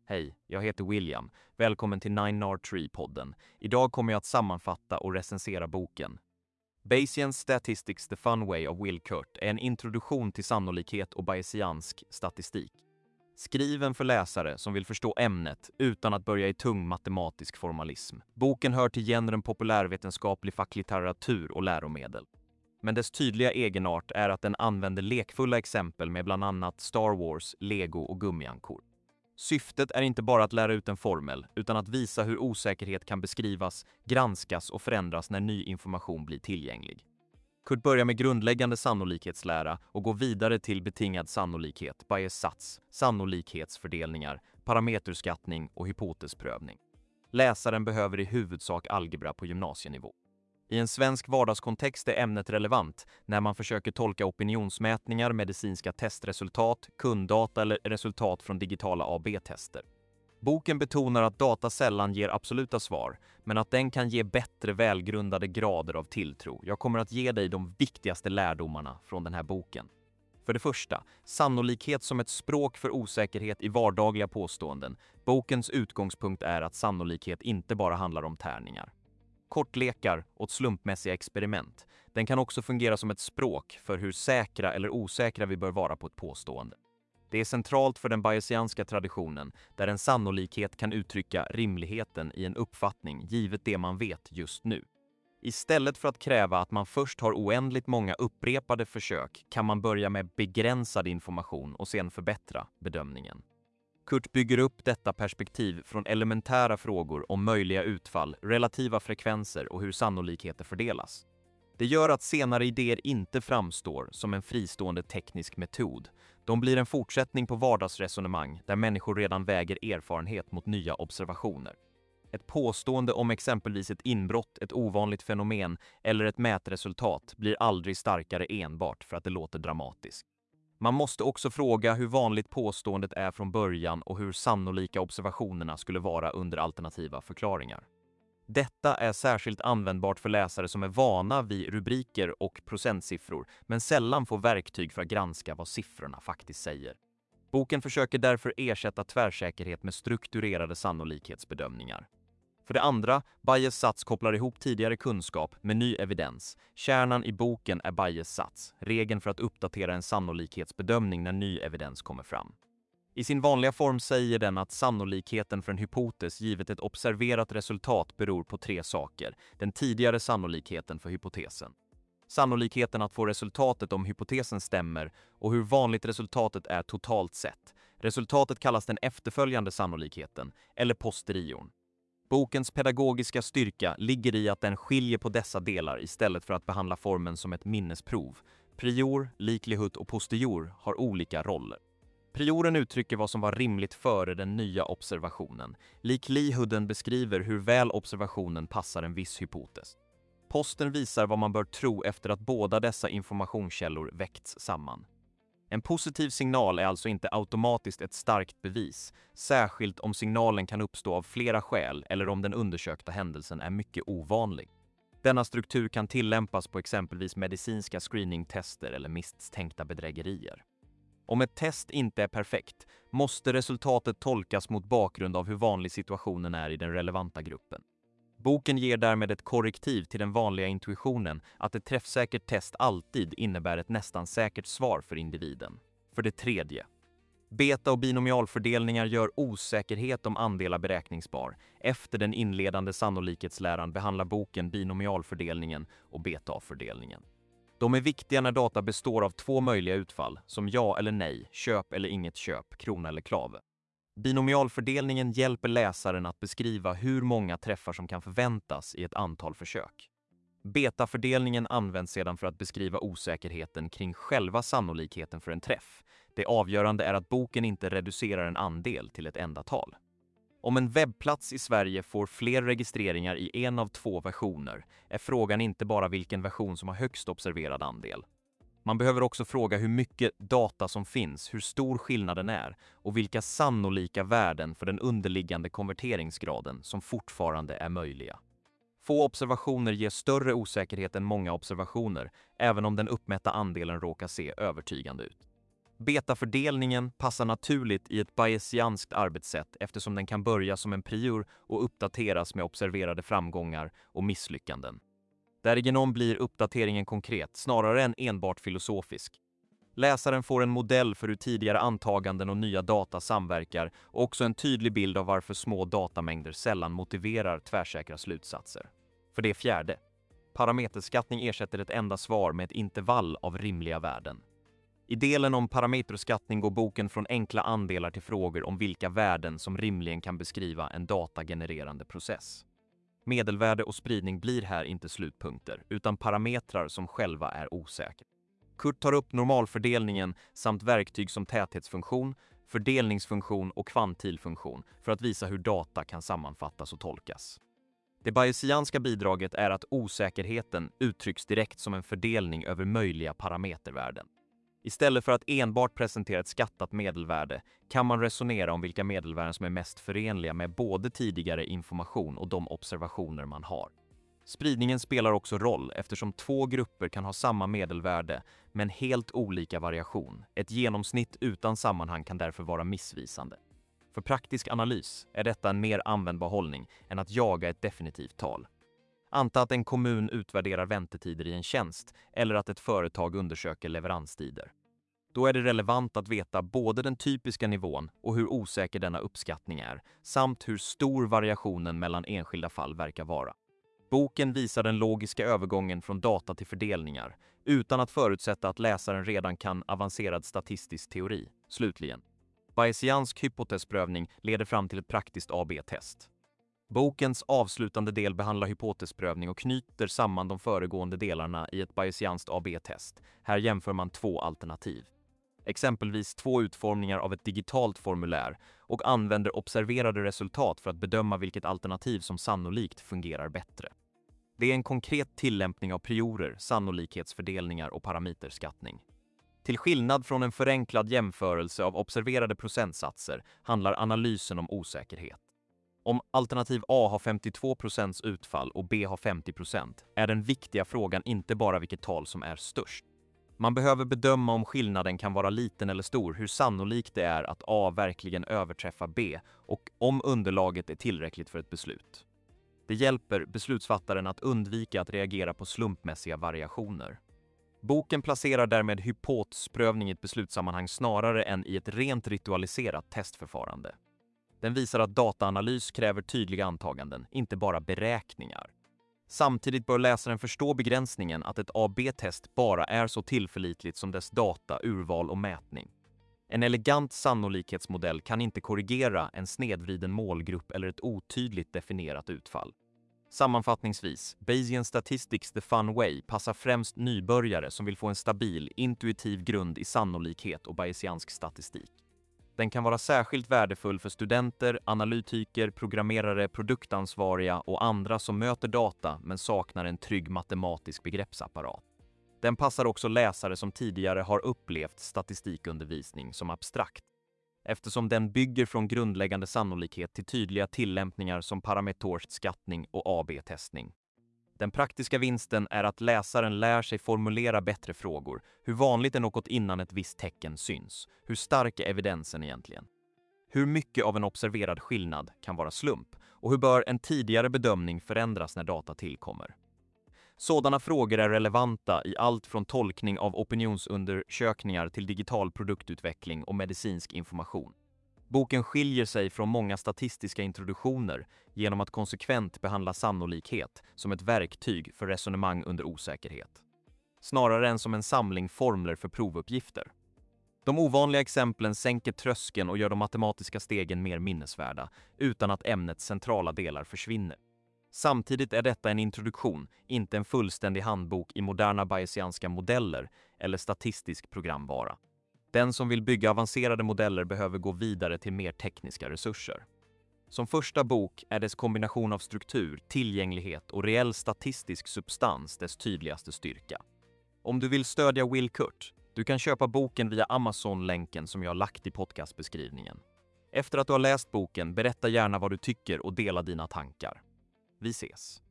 Hej, jag heter William. Välkommen till 9R3-podden. Idag kommer jag att sammanfatta och recensera boken. Bayesian Statistics the Fun Way of Will Kurt är en introduktion till sannolikhet och bayesiansk statistik. Skriven för läsare som vill förstå ämnet utan att börja i tung matematisk formalism. Boken hör till genren populärvetenskaplig facklitteratur och läromedel. Men dess tydliga egenart är att den använder lekfulla exempel med bland annat Star Wars, Lego och gummiankor. Syftet är inte bara att lära ut en formel, utan att visa hur osäkerhet kan beskrivas, granskas och förändras när ny information blir tillgänglig. Kurt börjar med grundläggande sannolikhetslära och går vidare till betingad sannolikhet, Bayes sats, sannolikhetsfördelningar, parameterskattning och hypotesprövning. Läsaren behöver i huvudsak algebra på gymnasienivå. I en svensk vardagskontext är ämnet relevant när man försöker tolka opinionsmätningar, medicinska testresultat, kunddata eller resultat från digitala AB-tester. Boken betonar att data sällan ger absoluta svar, men att den kan ge bättre välgrundade grader av tilltro. Jag kommer att ge dig de viktigaste lärdomarna från den här boken. För det första, sannolikhet som ett språk för osäkerhet i vardagliga påståenden. Bokens utgångspunkt är att sannolikhet inte bara handlar om tärningar. Kortlekar åt slumpmässiga experiment. Den kan också fungera som ett språk för hur säkra eller osäkra vi bör vara på ett påstående. Det är centralt för den bayesianska traditionen, där en sannolikhet kan uttrycka rimligheten i en uppfattning givet det man vet just nu. Istället för att kräva att man först har oändligt många upprepade försök kan man börja med begränsad information och sedan förbättra bedömningen. Kurt bygger upp detta perspektiv från elementära frågor om möjliga utfall, relativa frekvenser och hur sannolikheter fördelas. Det gör att senare idéer inte framstår som en fristående teknisk metod. De blir en fortsättning på vardagsresonemang där människor redan väger erfarenhet mot nya observationer. Ett påstående om exempelvis ett inbrott, ett ovanligt fenomen eller ett mätresultat blir aldrig starkare enbart för att det låter dramatiskt. Man måste också fråga hur vanligt påståendet är från början och hur sannolika observationerna skulle vara under alternativa förklaringar. Detta är särskilt användbart för läsare som är vana vid rubriker och procentsiffror, men sällan får verktyg för att granska vad siffrorna faktiskt säger. Boken försöker därför ersätta tvärsäkerhet med strukturerade sannolikhetsbedömningar. För det andra, Bayes sats kopplar ihop tidigare kunskap med ny evidens. Kärnan i boken är Bayes sats, regeln för att uppdatera en sannolikhetsbedömning när ny evidens kommer fram. I sin vanliga form säger den att sannolikheten för en hypotes givet ett observerat resultat beror på tre saker. Den tidigare sannolikheten för hypotesen, sannolikheten att få resultatet om hypotesen stämmer och hur vanligt resultatet är totalt sett. Resultatet kallas den efterföljande sannolikheten, eller posteriorn. Bokens pedagogiska styrka ligger i att den skiljer på dessa delar istället för att behandla formen som ett minnesprov. Prior, likelihood och posterior har olika roller. Prioren uttrycker vad som var rimligt före den nya observationen. Likelihooden beskriver hur väl observationen passar en viss hypotes. Posten visar vad man bör tro efter att båda dessa informationskällor väckts samman. En positiv signal är alltså inte automatiskt ett starkt bevis, särskilt om signalen kan uppstå av flera skäl eller om den undersökta händelsen är mycket ovanlig. Denna struktur kan tillämpas på exempelvis medicinska screeningtester eller misstänkta bedrägerier. Om ett test inte är perfekt, måste resultatet tolkas mot bakgrund av hur vanlig situationen är i den relevanta gruppen. Boken ger därmed ett korrektiv till den vanliga intuitionen att ett träffsäkert test alltid innebär ett nästan säkert svar för individen. För det tredje, beta- och binomialfördelningar gör osäkerhet om andelar beräkningsbar. Efter den inledande sannolikhetsläran behandlar boken binomialfördelningen och beta-fördelningen. De är viktiga när data består av två möjliga utfall, som ja eller nej, köp eller inget köp, krona eller klave. Binomialfördelningen hjälper läsaren att beskriva hur många träffar som kan förväntas i ett antal försök. Betafördelningen används sedan för att beskriva osäkerheten kring själva sannolikheten för en träff. Det avgörande är att boken inte reducerar en andel till ett enda tal. Om en webbplats i Sverige får fler registreringar i en av två versioner är frågan inte bara vilken version som har högst observerad andel. Man behöver också fråga hur mycket data som finns, hur stor skillnaden är och vilka sannolika värden för den underliggande konverteringsgraden som fortfarande är möjliga. Få observationer ger större osäkerhet än många observationer, även om den uppmätta andelen råkar se övertygande ut. Betafördelningen passar naturligt i ett bayesianskt arbetssätt eftersom den kan börja som en prior och uppdateras med observerade framgångar och misslyckanden. Därigenom blir uppdateringen konkret snarare än enbart filosofisk. Läsaren får en modell för hur tidigare antaganden och nya data samverkar och också en tydlig bild av varför små datamängder sällan motiverar tvärsäkra slutsatser. För det fjärde, parameterskattning ersätter ett enda svar med ett intervall av rimliga värden. I delen om parameterskattning går boken från enkla andelar till frågor om vilka värden som rimligen kan beskriva en datagenererande process. Medelvärde och spridning blir här inte slutpunkter, utan parametrar som själva är osäkra. Kurt tar upp normalfördelningen samt verktyg som täthetsfunktion, fördelningsfunktion och kvantilfunktion för att visa hur data kan sammanfattas och tolkas. Det bayesianska bidraget är att osäkerheten uttrycks direkt som en fördelning över möjliga parametervärden. Istället för att enbart presentera ett skattat medelvärde kan man resonera om vilka medelvärden som är mest förenliga med både tidigare information och de observationer man har. Spridningen spelar också roll eftersom två grupper kan ha samma medelvärde men helt olika variation. Ett genomsnitt utan sammanhang kan därför vara missvisande. För praktisk analys är detta en mer användbar hållning än att jaga ett definitivt tal. Anta att en kommun utvärderar väntetider i en tjänst eller att ett företag undersöker leveranstider. Då är det relevant att veta både den typiska nivån och hur osäker denna uppskattning är, samt hur stor variationen mellan enskilda fall verkar vara. Boken visar den logiska övergången från data till fördelningar, utan att förutsätta att läsaren redan kan avancerad statistisk teori. Slutligen, bayesiansk hypotesprövning leder fram till ett praktiskt AB-test. Bokens avslutande del behandlar hypotesprövning och knyter samman de föregående delarna i ett bayesianskt AB-test. Här jämför man två alternativ. Exempelvis två utformningar av ett digitalt formulär och använder observerade resultat för att bedöma vilket alternativ som sannolikt fungerar bättre. Det är en konkret tillämpning av priorer, sannolikhetsfördelningar och parameterskattning. Till skillnad från en förenklad jämförelse av observerade procentsatser handlar analysen om osäkerhet. Om alternativ A har 52% utfall och B har 50% är den viktiga frågan inte bara vilket tal som är störst. Man behöver bedöma om skillnaden kan vara liten eller stor, hur sannolikt det är att A verkligen överträffar B och om underlaget är tillräckligt för ett beslut. Det hjälper beslutsfattaren att undvika att reagera på slumpmässiga variationer. Boken placerar därmed hypotesprövning i ett beslutssammanhang snarare än i ett rent ritualiserat testförfarande. Den visar att dataanalys kräver tydliga antaganden, inte bara beräkningar. Samtidigt bör läsaren förstå begränsningen att ett AB-test bara är så tillförlitligt som dess data, urval och mätning. En elegant sannolikhetsmodell kan inte korrigera en snedvriden målgrupp eller ett otydligt definierat utfall. Sammanfattningsvis, Bayesian Statistics the Fun Way passar främst nybörjare som vill få en stabil, intuitiv grund i sannolikhet och bayesiansk statistik. Den kan vara särskilt värdefull för studenter, analytiker, programmerare, produktansvariga och andra som möter data men saknar en trygg matematisk begreppsapparat. Den passar också läsare som tidigare har upplevt statistikundervisning som abstrakt, eftersom den bygger från grundläggande sannolikhet till tydliga tillämpningar som parametorisk skattning och AB-testning. Den praktiska vinsten är att läsaren lär sig formulera bättre frågor. Hur vanligt är något innan ett visst tecken syns? Hur stark är evidensen egentligen? Hur mycket av en observerad skillnad kan vara slump? Och hur bör en tidigare bedömning förändras när data tillkommer? Sådana frågor är relevanta i allt från tolkning av opinionsundersökningar till digital produktutveckling och medicinsk information. Boken skiljer sig från många statistiska introduktioner genom att konsekvent behandla sannolikhet som ett verktyg för resonemang under osäkerhet, snarare än som en samling formler för provuppgifter. De ovanliga exemplen sänker tröskeln och gör de matematiska stegen mer minnesvärda, utan att ämnets centrala delar försvinner. Samtidigt är detta en introduktion, inte en fullständig handbok i moderna bayesianska modeller eller statistisk programvara. Den som vill bygga avancerade modeller behöver gå vidare till mer tekniska resurser. Som första bok är dess kombination av struktur, tillgänglighet och reell statistisk substans dess tydligaste styrka. Om du vill stödja Will Kurt, du kan köpa boken via Amazon-länken som jag har lagt i podcastbeskrivningen. Efter att du har läst boken, berätta gärna vad du tycker och dela dina tankar. Vi ses!